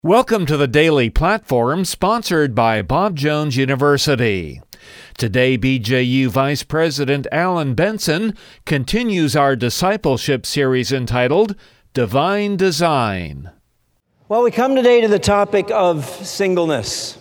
Welcome to the Daily Platform, sponsored by Bob Jones University. Today, BJU Vice President Alan Benson continues our discipleship series entitled Divine Design. Well, we come today to the topic of singleness.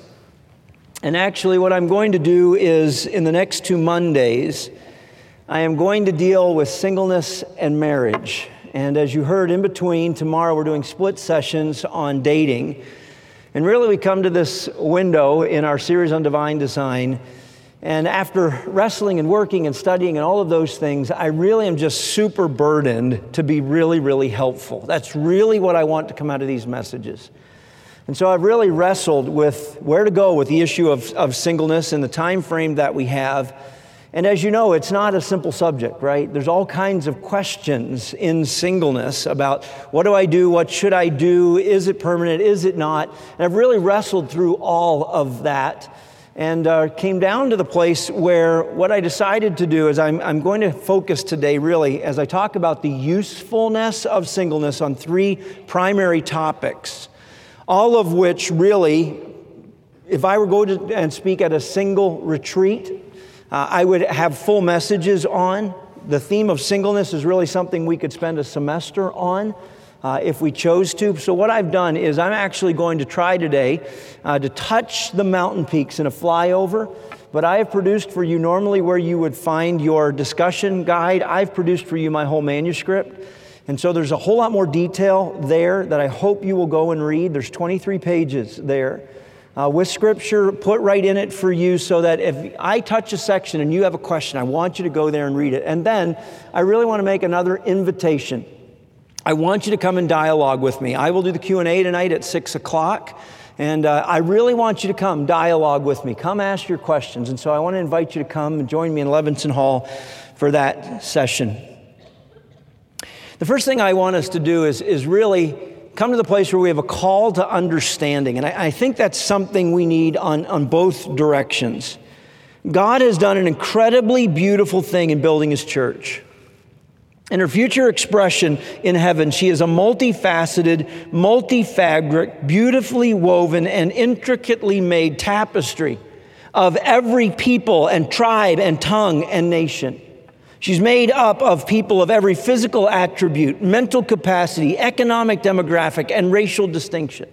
And actually, what I'm going to do is, in the next 2 Mondays, I am going to deal with singleness and marriage. And as you heard in between, tomorrow we're doing split sessions on dating. And really we come to this window in our series on divine design. And after wrestling and working and studying and all of those things, I really am just super burdened to be really helpful. That's really what I want to come out of these messages. And so I've really wrestled with where to go with the issue of singleness and the time frame that we have. And as you know, it's not a simple subject, right? There's all kinds of questions in singleness about what do I do? What should I do? Is it permanent? Is it not? And I've really wrestled through all of that and came down to the place where what I decided to do is I'm going to focus today really as I talk about the usefulness of singleness on 3 primary topics, all of which really, if I were going to and speak at a single retreat, I would have full messages on. The theme of singleness is really something we could spend a semester on if we chose to. So what I've done is I'm actually going to try today to touch the mountain peaks in a flyover. But I have produced for you normally where you would find your discussion guide. I've produced for you my whole manuscript. And so there's a whole lot more detail there that I hope you will go and read. There's 23 pages there. With Scripture put right in it for you so that if I touch a section and you have a question, I want you to go there and read it. And then I really want to make another invitation. I want you to come and dialogue with me. I will do the Q&A tonight at 6 o'clock. And I really want you to come dialogue with me. Come ask your questions. And so I want to invite you to come and join me in Levinson Hall for that session. The first thing I want us to do is really come to the place where we have a call to understanding. And I think that's something we need on both directions. God has done an incredibly beautiful thing in building His church. In her future expression in heaven, she is a multifaceted, multi-fabric, beautifully woven and intricately made tapestry of every people and tribe and tongue and nation. She's made up of people of every physical attribute, mental capacity, economic demographic, and racial distinction.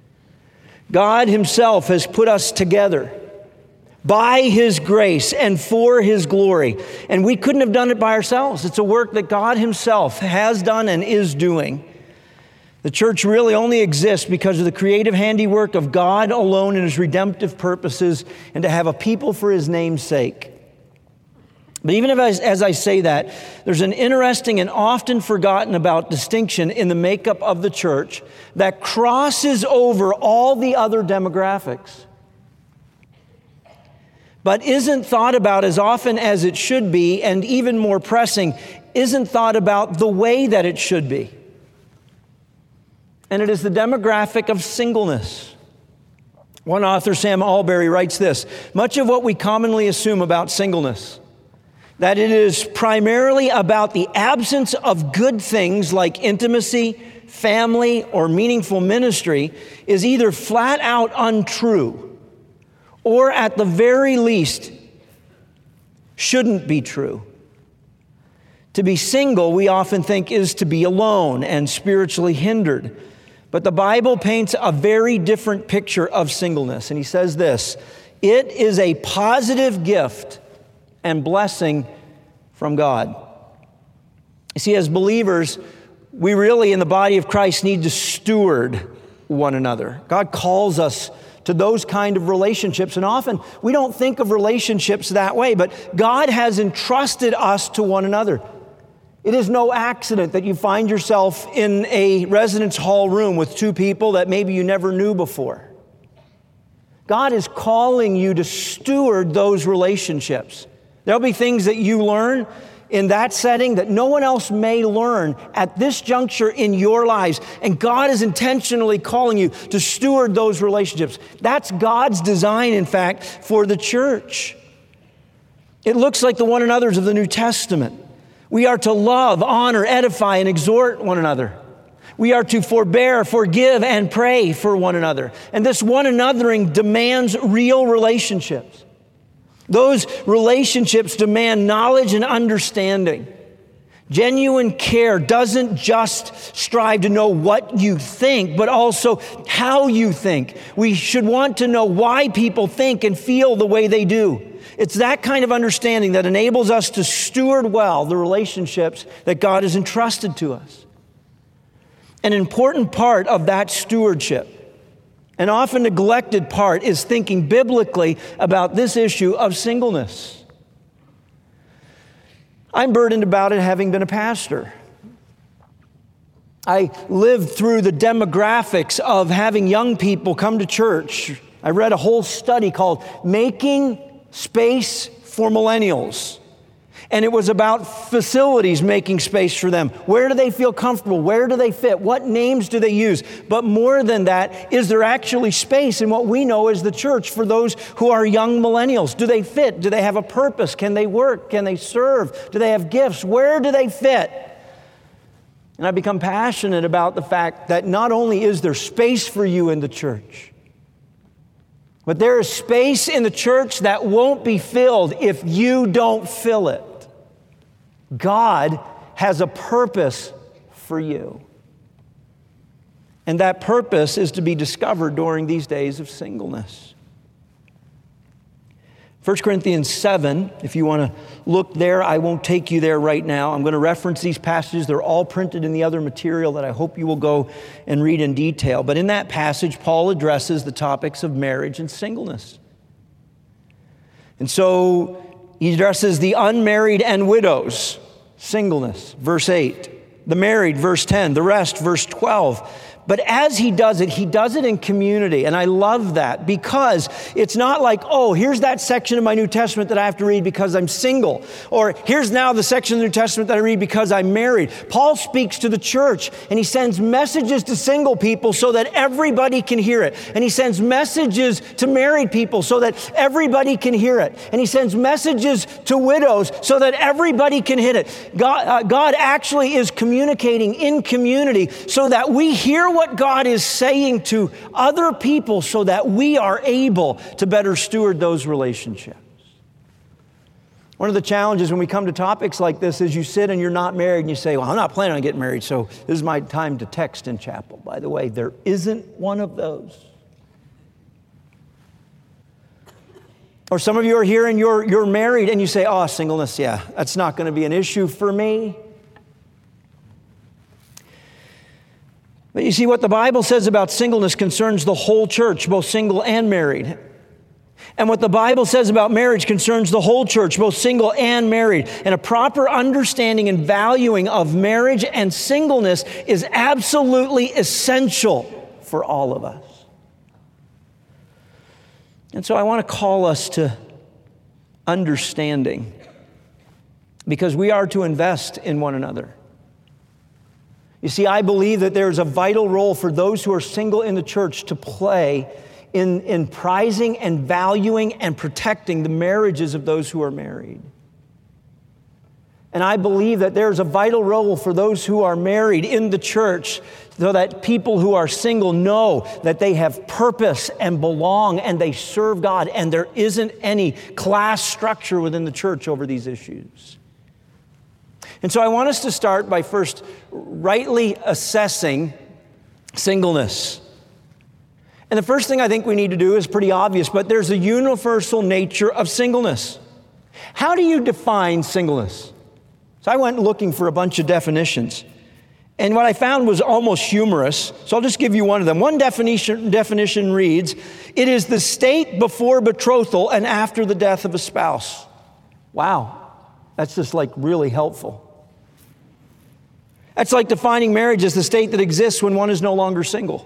God Himself has put us together by His grace and for His glory. And we couldn't have done it by ourselves. It's a work that God Himself has done and is doing. The church really only exists because of the creative handiwork of God alone and His redemptive purposes, and to have a people for His name's sake. But even as I say that, there's an interesting and often forgotten about distinction in the makeup of the church that crosses over all the other demographics, but isn't thought about as often as it should be, and even more pressing, isn't thought about the way that it should be. And it is the demographic of singleness. One author, Sam Allberry, writes this: much of what we commonly assume about singleness, that it is primarily about the absence of good things like intimacy, family, or meaningful ministry, is either flat out untrue, or at the very least, shouldn't be true. To be single, we often think, is to be alone and spiritually hindered. But the Bible paints a very different picture of singleness. And he says this: it is a positive gift and blessing from God. You see, as believers, we really, in the body of Christ, need to steward one another. God calls us to those kind of relationships, and often we don't think of relationships that way, but God has entrusted us to one another. It is no accident that you find yourself in a residence hall room with 2 people that maybe you never knew before. God is calling you to steward those relationships. There'll be things that you learn in that setting that no one else may learn at this juncture in your lives. And God is intentionally calling you to steward those relationships. That's God's design, in fact, for the church. It looks like the one another's of the New Testament. We are to love, honor, edify, and exhort one another. We are to forbear, forgive, and pray for one another. And this one anothering demands real relationships. Those relationships demand knowledge and understanding. Genuine care doesn't just strive to know what you think, but also how you think. We should want to know why people think and feel the way they do. It's that kind of understanding that enables us to steward well the relationships that God has entrusted to us. An important part of that stewardship, an often neglected part, is thinking biblically about this issue of singleness. I'm burdened about it having been a pastor. I lived through the demographics of having young people come to church. I read a whole study called Making Space for Millennials. And it was about facilities making space for them. Where do they feel comfortable? Where do they fit? What names do they use? But more than that, is there actually space in what we know as the church for those who are young millennials? Do they fit? Do they have a purpose? Can they work? Can they serve? Do they have gifts? Where do they fit? And I've become passionate about the fact that not only is there space for you in the church, but there is space in the church that won't be filled if you don't fill it. God has a purpose for you. And that purpose is to be discovered during these days of singleness. 1 Corinthians 7, if you want to look there, I won't take you there right now. I'm going to reference these passages. They're all printed in the other material that I hope you will go and read in detail. But in that passage, Paul addresses the topics of marriage and singleness. And so he addresses the unmarried and widows, singleness, verse 8. The married, verse 10. The rest, verse 12. But as he does it in community. And I love that because it's not like, oh, here's that section of my New Testament that I have to read because I'm single. Or here's now the section of the New Testament that I read because I'm married. Paul speaks to the church and he sends messages to single people so that everybody can hear it. And he sends messages to married people so that everybody can hear it. And he sends messages to widows so that everybody can hit it. God actually is communicating in community so that we hear what God is saying to other people so that we are able to better steward those relationships. One of the challenges when we come to topics like this is you sit and you're not married and you say, well, I'm not planning on getting married, so this is my time to text in chapel. By the way, there isn't one of those. Or some of you are here and you're married and you say, oh, singleness, yeah, that's not going to be an issue for me. But you see, what the Bible says about singleness concerns the whole church, both single and married. And what the Bible says about marriage concerns the whole church, both single and married. And a proper understanding and valuing of marriage and singleness is absolutely essential for all of us. And so I want to call us to understanding, because we are to invest in one another. You see, I believe that there is a vital role for those who are single in the church to play in prizing and valuing and protecting the marriages of those who are married. And I believe that there's a vital role for those who are married in the church so that people who are single know that they have purpose and belong and they serve God, and there isn't any class structure within the church over these issues. And so I want us to start by first rightly assessing singleness. And the first thing I think we need to do is pretty obvious, but there's a universal nature of singleness. How do you define singleness? So I went looking for a bunch of definitions. And what I found was almost humorous, so I'll just give you one of them. One definition reads, it is the state before betrothal and after the death of a spouse. Wow, that's just like really helpful. That's like defining marriage as the state that exists when one is no longer single.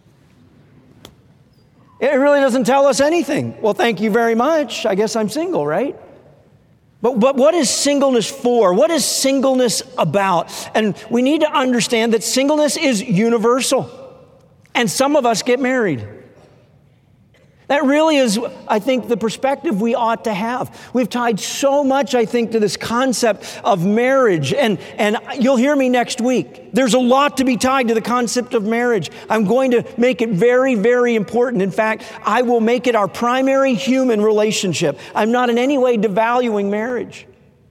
It really doesn't tell us anything. Well, thank you very much. I guess I'm single, right? But what is singleness for? What is singleness about? And we need to understand that singleness is universal. And some of us get married. That really is, I think, the perspective we ought to have. We've tied so much, I think, to this concept of marriage. And you'll hear me next week. There's a lot to be tied to the concept of marriage. I'm going to make it very, very important. In fact, I will make it our primary human relationship. I'm not in any way devaluing marriage.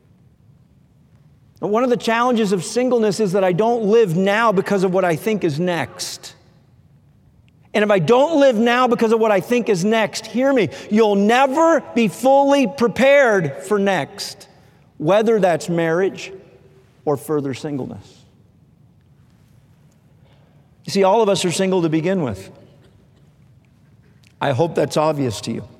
But one of the challenges of singleness is that I don't live now because of what I think is next. And if I don't live now because of what I think is next, hear me, you'll never be fully prepared for next, whether that's marriage or further singleness. You see, all of us are single to begin with. I hope that's obvious to you.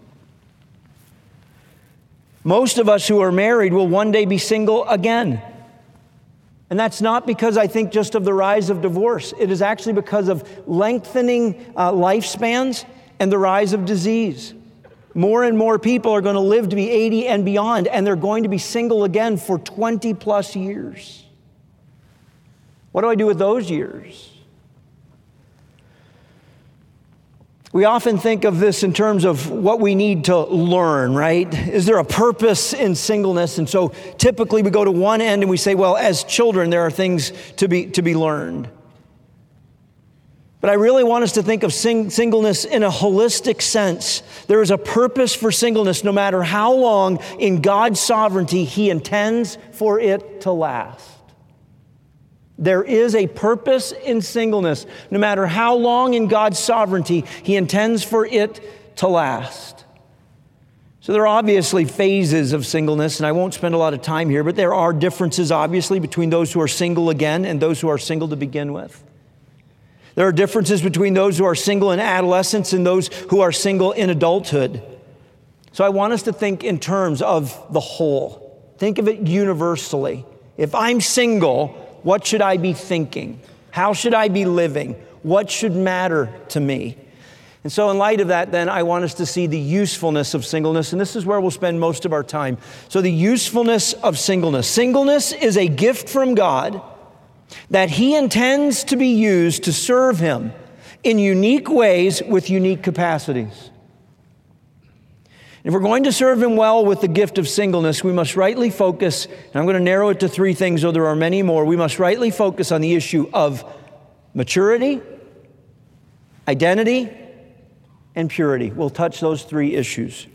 Most of us who are married will one day be single again. And that's not because I think just of the rise of divorce. It is actually because of lengthening lifespans and the rise of disease. More and more people are going to live to be 80 and beyond, and they're going to be single again for 20 plus years. What do I do with those years? We often think of this in terms of what we need to learn, right? Is there a purpose in singleness? And so typically we go to one end and we say, well, as children, there are things to be learned. But I really want us to think of singleness in a holistic sense. There is a purpose for singleness no matter how long in God's sovereignty He intends for it to last. There is a purpose in singleness, no matter how long in God's sovereignty He intends for it to last. So there are obviously phases of singleness, and I won't spend a lot of time here, but there are differences, obviously, between those who are single again and those who are single to begin with. There are differences between those who are single in adolescence and those who are single in adulthood. So I want us to think in terms of the whole. Think of it universally. If I'm single, what should I be thinking? How should I be living? What should matter to me? And so in light of that, then, I want us to see the usefulness of singleness, and this is where we'll spend most of our time. So the usefulness of singleness. Singleness is a gift from God that He intends to be used to serve Him in unique ways with unique capacities. If we're going to serve Him well with the gift of singleness, we must rightly focus, and I'm going to narrow it to three things, though there are many more. We must rightly focus on the issue of maturity, identity, and purity. We'll touch those three issues.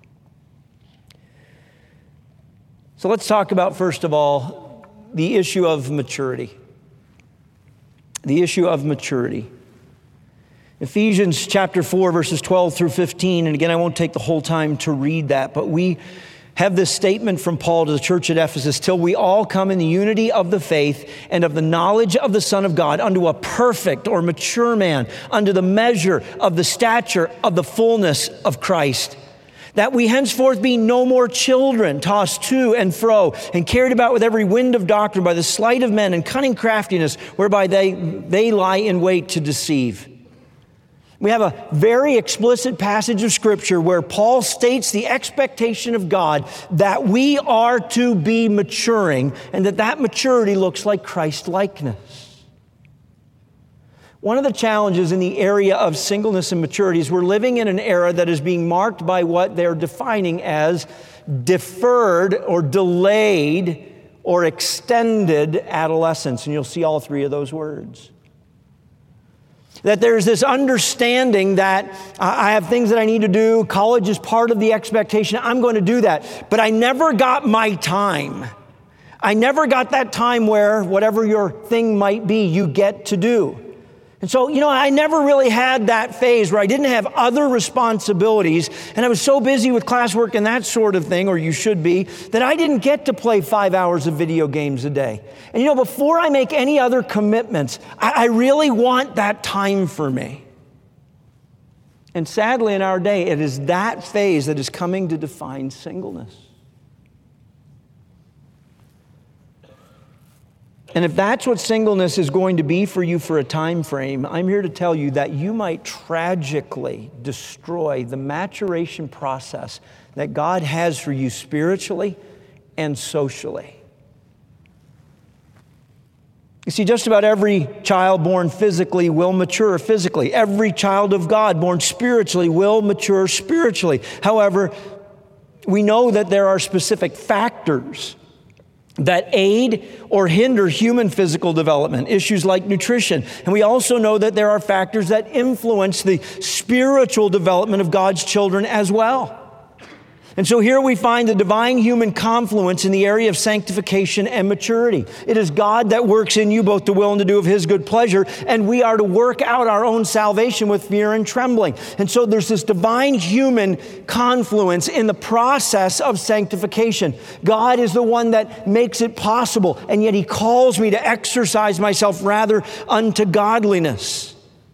So let's talk about, first of all, the issue of maturity. The issue of maturity. Ephesians chapter 4, verses 12 through 15. And again, I won't take the whole time to read that, but we have this statement from Paul to the church at Ephesus: till we all come in the unity of the faith and of the knowledge of the Son of God, unto a perfect or mature man, unto the measure of the stature of the fullness of Christ. That we henceforth be no more children, tossed to and fro, and carried about with every wind of doctrine by the sleight of men and cunning craftiness, whereby they lie in wait to deceive. We have a very explicit passage of Scripture where Paul states the expectation of God that we are to be maturing, and that maturity looks like Christ-likeness. One of the challenges in the area of singleness and maturity is we're living in an era that is being marked by what they're defining as deferred or delayed or extended adolescence. And you'll see all three of those words. That there's this understanding that I have things that I need to do. College is part of the expectation. I'm going to do that. But I never got my time. I never got that time where whatever your thing might be, you get to do. And so, I never really had that phase where I didn't have other responsibilities, and I was so busy with classwork and that sort of thing, or you should be, that I didn't get to play 5 hours of video games a day. And before I make any other commitments, I really want that time for me. And sadly, in our day, it is that phase that is coming to define singleness. And if that's what singleness is going to be for you for a time frame, I'm here to tell you that you might tragically destroy the maturation process that God has for you spiritually and socially. You see, just about every child born physically will mature physically. Every child of God born spiritually will mature spiritually. However, we know that there are specific factors that aid or hinder human physical development, issues like nutrition. And we also know that there are factors that influence the spiritual development of God's children as well. And so here we find the divine human confluence in the area of sanctification and maturity. It is God that works in you both to will and to do of His good pleasure, and we are to work out our own salvation with fear and trembling. And so there's this divine human confluence in the process of sanctification. God is the one that makes it possible, and yet He calls me to exercise myself rather unto godliness.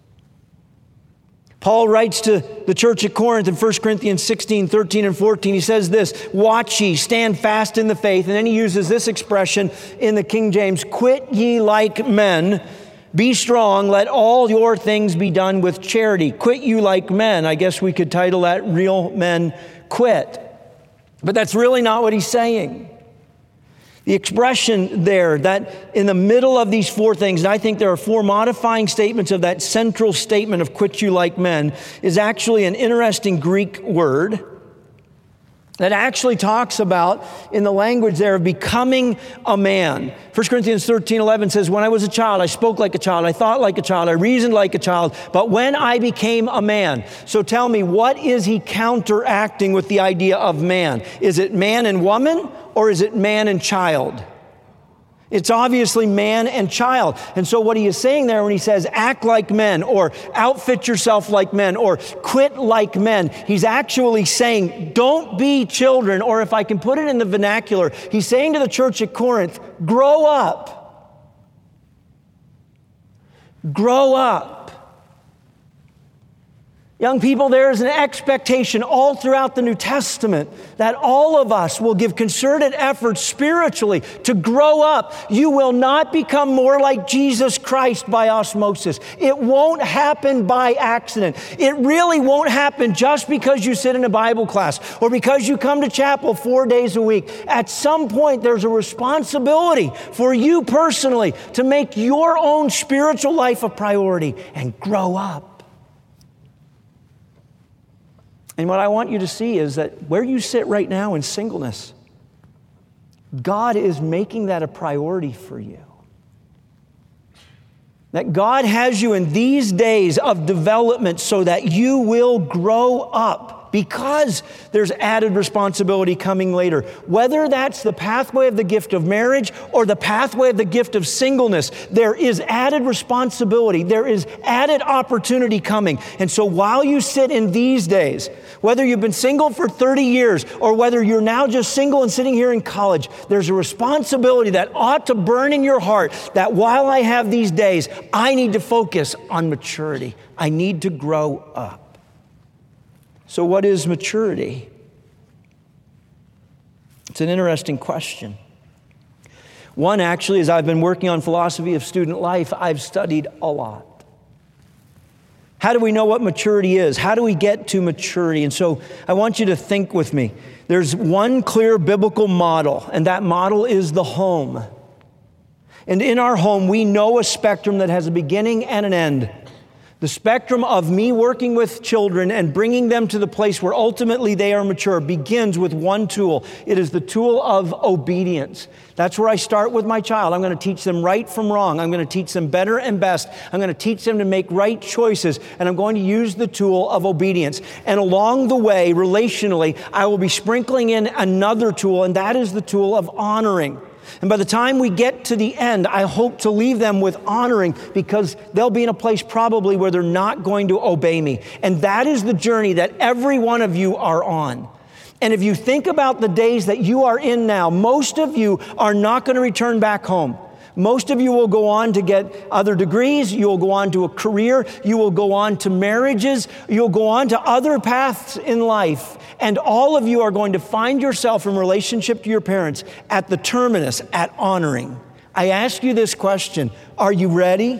Paul writes to the church at Corinth in 1 Corinthians 16, 13, and 14. He says this, "Watch ye, stand fast in the faith." And then he uses this expression in the King James, "Quit ye like men, be strong, let all your things be done with charity." Quit you like men. I guess we could title that "Real Men Quit." But that's really not what he's saying. The expression there, that in the middle of these four things, and I think there are four modifying statements of that central statement of "quit you like men," is actually an interesting Greek word that actually talks about, in the language there, of becoming a man. 1 Corinthians 13:11 says, "When I was a child, I spoke like a child, I thought like a child, I reasoned like a child, but when I became a man." So tell me, what is he counteracting with the idea of man? Is it man and woman, or is it man and child? It's obviously man and child. And so what he is saying there when he says act like men, or outfit yourself like men, or quit like men, he's actually saying don't be children, or if I can put it in the vernacular, he's saying to the church at Corinth, grow up. Grow up. Young people, there is an expectation all throughout the New Testament that all of us will give concerted efforts spiritually to grow up. You will not become more like Jesus Christ by osmosis. It won't happen by accident. It really won't happen just because you sit in a Bible class or because you come to chapel 4 days a week. At some point, there's a responsibility for you personally to make your own spiritual life a priority and grow up. And what I want you to see is that where you sit right now in singleness, God is making that a priority for you. That God has you in these days of development so that you will grow up, because there's added responsibility coming later. Whether that's the pathway of the gift of marriage or the pathway of the gift of singleness, there is added responsibility. There is added opportunity coming. And so while you sit in these days, whether you've been single for 30 years or whether you're now just single and sitting here in college, there's a responsibility that ought to burn in your heart that while I have these days, I need to focus on maturity. I need to grow up. So what is maturity? It's an interesting question. One, actually, as I've been working on philosophy of student life, I've studied a lot. How do we know what maturity is? How do we get to maturity? And so I want you to think with me. There's one clear biblical model, and that model is the home. And in our home, we know a spectrum that has a beginning and an end. The spectrum of me working with children and bringing them to the place where ultimately they are mature begins with one tool. It is the tool of obedience. That's where I start with my child. I'm going to teach them right from wrong. I'm going to teach them better and best. I'm going to teach them to make right choices. And I'm going to use the tool of obedience. And along the way, relationally, I will be sprinkling in another tool, and that is the tool of honoring. And by the time we get to the end, I hope to leave them with honoring, because they'll be in a place probably where they're not going to obey me. And that is the journey that every one of you are on. And if you think about the days that you are in now, most of you are not going to return back home. Most of you will go on to get other degrees. You will go on to a career. You will go on to marriages. You'll go on to other paths in life. And all of you are going to find yourself in relationship to your parents at the terminus, at honoring. I ask you this question: are you ready?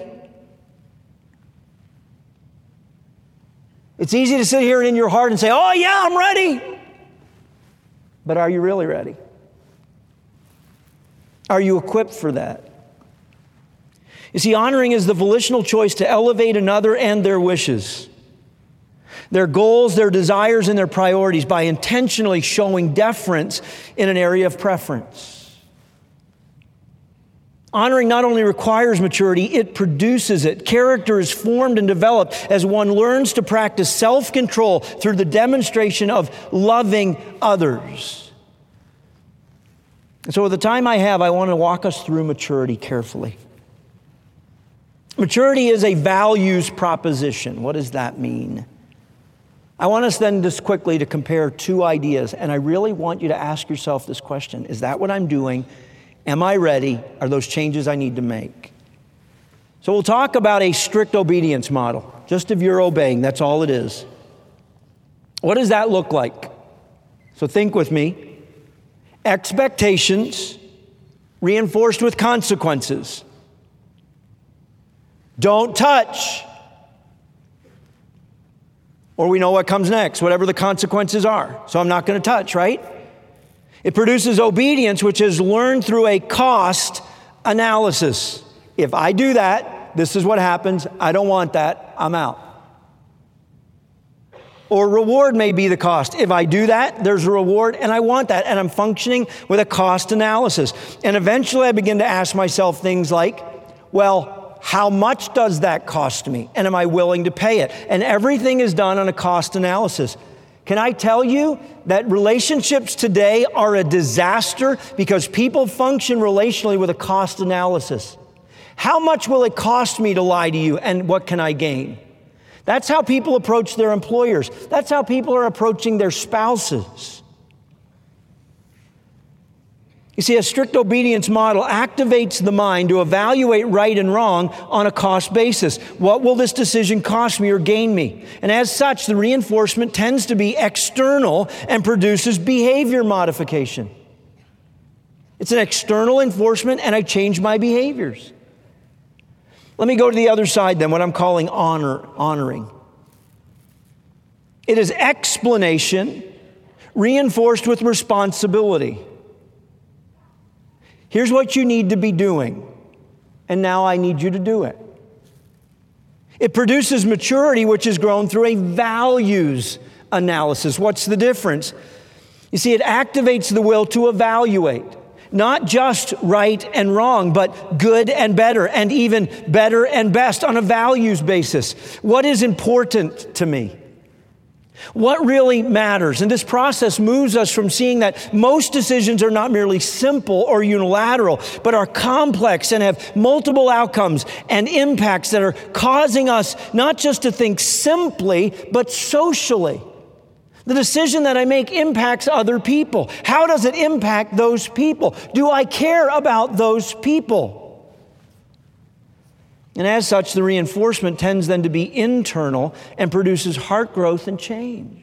It's easy to sit here in your heart and say, oh yeah, I'm ready. But are you really ready? Are you equipped for that? You see, honoring is the volitional choice to elevate another and their wishes, their goals, their desires, and their priorities by intentionally showing deference in an area of preference. Honoring not only requires maturity, it produces it. Character is formed and developed as one learns to practice self-control through the demonstration of loving others. And so with the time I have, I want to walk us through maturity carefully. Maturity is a values proposition. What does that mean? I want us then just quickly to compare two ideas, and I really want you to ask yourself this question. Is that what I'm doing? Am I ready? Are those changes I need to make? So we'll talk about a strict obedience model. Just if you're obeying, that's all it is. What does that look like? So think with me. Expectations reinforced with consequences. Don't touch. Or we know what comes next, whatever the consequences are. So I'm not going to touch, right? It produces obedience, which is learned through a cost analysis. If I do that, this is what happens. I don't want that. I'm out. Or reward may be the cost. If I do that, there's a reward, and I want that. And I'm functioning with a cost analysis. And eventually I begin to ask myself things like, well, how much does that cost me? And am I willing to pay it? And everything is done on a cost analysis. Can I tell you that relationships today are a disaster because people function relationally with a cost analysis? How much will it cost me to lie to you, and what can I gain? That's how people approach their employers. That's how people are approaching their spouses. You see, a strict obedience model activates the mind to evaluate right and wrong on a cost basis. What will this decision cost me or gain me? And as such, the reinforcement tends to be external and produces behavior modification. It's an external enforcement, and I change my behaviors. Let me go to the other side then, what I'm calling honoring. It is explanation reinforced with responsibility. Here's what you need to be doing, and now I need you to do it. It produces maturity, which is grown through a values analysis. What's the difference? You see, it activates the will to evaluate, not just right and wrong, but good and better, and even better and best on a values basis. What is important to me? What really matters? And this process moves us from seeing that most decisions are not merely simple or unilateral, but are complex and have multiple outcomes and impacts that are causing us not just to think simply, but socially. The decision that I make impacts other people. How does it impact those people? Do I care about those people? And as such, the reinforcement tends then to be internal and produces heart growth and change.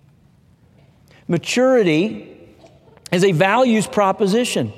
Maturity is a values proposition.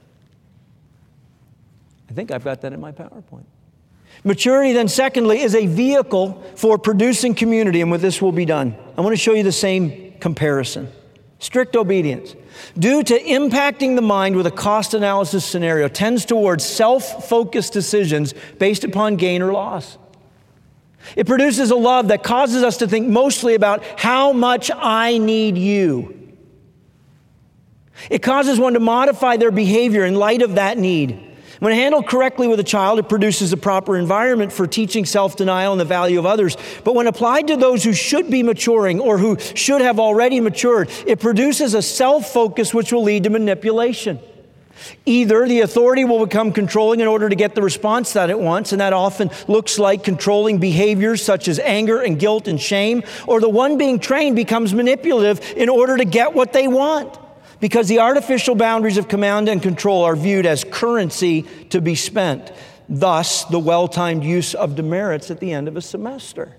I think I've got that in my PowerPoint. Maturity, then, secondly, is a vehicle for producing community, and with this we'll be done. I want to show you the same comparison. Strict obedience, due to impacting the mind with a cost analysis scenario, tends towards self-focused decisions based upon gain or loss. It produces a love that causes us to think mostly about how much I need you. It causes one to modify their behavior in light of that need. When handled correctly with a child, it produces a proper environment for teaching self-denial and the value of others. But when applied to those who should be maturing or who should have already matured, it produces a self-focus which will lead to manipulation. Either the authority will become controlling in order to get the response that it wants, and that often looks like controlling behaviors such as anger and guilt and shame, or the one being trained becomes manipulative in order to get what they want. Because the artificial boundaries of command and control are viewed as currency to be spent. Thus, the well-timed use of demerits at the end of a semester.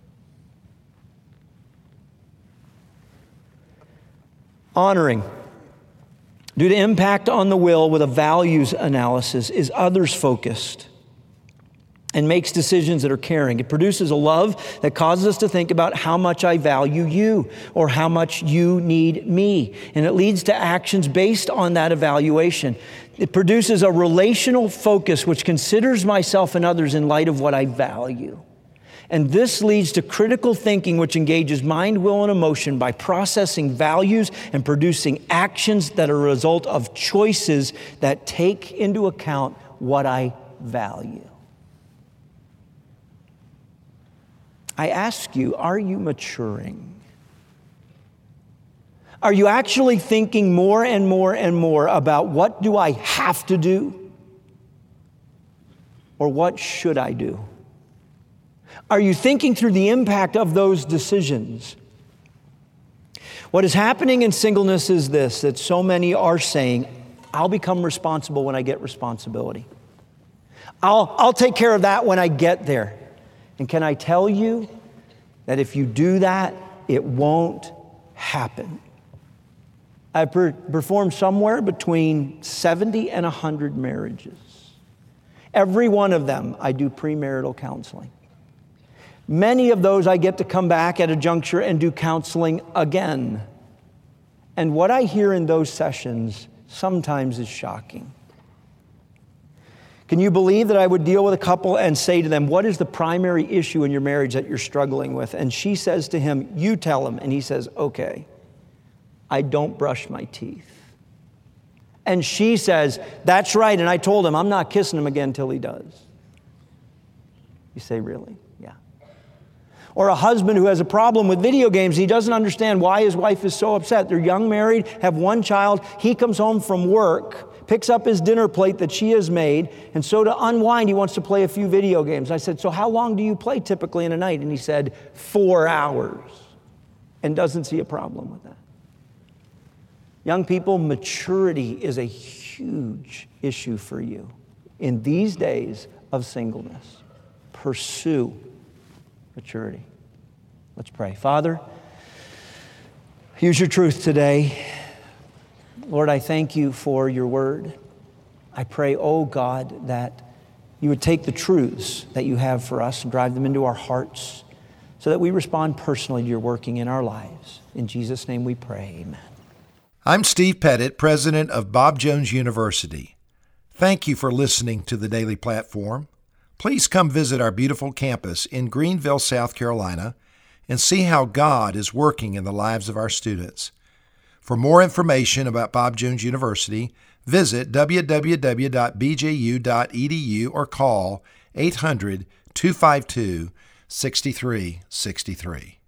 Honoring, due to impact on the will with a values analysis, is others-focused. and makes decisions that are caring. It produces a love that causes us to think about how much I value you or how much you need me. And it leads to actions based on that evaluation. It produces a relational focus which considers myself and others in light of what I value. And this leads to critical thinking, which engages mind, will, and emotion by processing values and producing actions that are a result of choices that take into account what I value. I ask you, are you maturing? Are you actually thinking more and more and more about what do I have to do? Or what should I do? Are you thinking through the impact of those decisions? What is happening in singleness is this, that so many are saying, I'll become responsible when I get responsibility. I'll take care of that when I get there. And can I tell you that if you do that, it won't happen. I've performed somewhere between 70 and 100 marriages. Every one of them, I do premarital counseling. Many of those I get to come back at a juncture and do counseling again. And what I hear in those sessions sometimes is shocking. Can you believe that I would deal with a couple and say to them, what is the primary issue in your marriage that you're struggling with? And she says to him, you tell him. And he says, okay, I don't brush my teeth. And she says, that's right. And I told him, I'm not kissing him again till he does. You say, really? Yeah. Or a husband who has a problem with video games. He doesn't understand why his wife is so upset. They're young married, have one child. He comes home from work, picks up his dinner plate that she has made, and so to unwind, he wants to play a few video games. I said, so how long do you play typically in a night? And he said, 4 hours, and doesn't see a problem with that. Young people, maturity is a huge issue for you in these days of singleness. Pursue maturity. Let's pray. Father, use your truth today. Lord, I thank you for your word. I pray, oh God, that you would take the truths that you have for us and drive them into our hearts so that we respond personally to your working in our lives. In Jesus' name we pray, amen. I'm Steve Pettit, president of Bob Jones University. Thank you for listening to the Daily Platform. Please come visit our beautiful campus in Greenville, South Carolina, and see how God is working in the lives of our students. For more information about Bob Jones University, visit www.bju.edu or call 800-252-6363.